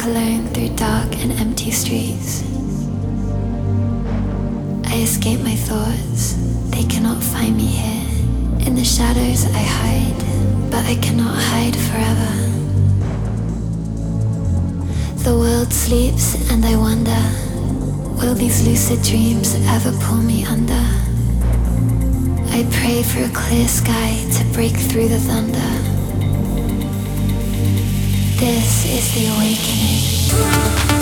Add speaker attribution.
Speaker 1: alone through dark and empty streets. I escape my thoughts, they cannot find me here. In the shadows I hide, but I cannot hide forever. The world sleeps and I wonder, will these lucid dreams ever pull me under? I pray for a clear sky to break through the thunder. This is the awakening.